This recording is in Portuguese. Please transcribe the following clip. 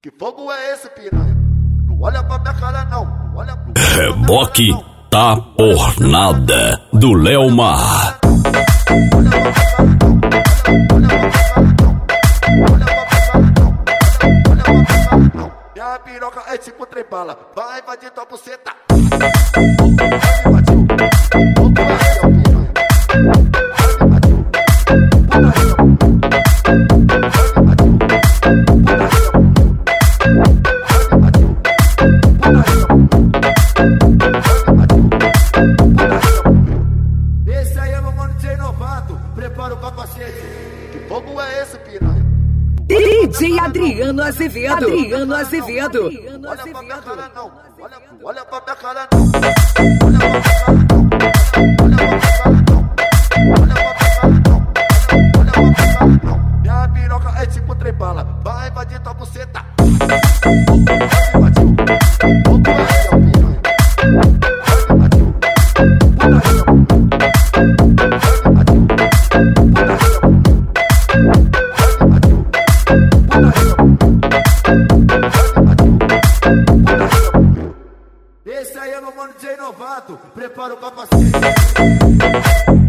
Que fogo é esse, piranha? Não olha pra minha cara, não. Não olha pro... Reboque tá por nada do Léo Mar. Minha piroca é tipo trem bala. Vai invadir tua buceta. Esse aí é meu mano DJ Novato. Prepara o capacete. Que fogo é esse, piranha? DJ Adriano Azevedo. Adriano Azevedo. Olha pra minha cara, não. Olha pra minha cara, não. Olha pra minha cara, não. Minha piroca é tipo trem bala. Vai invadir tua buceta. Esse aí é meu mano DJ Novato. Prepara o capacete.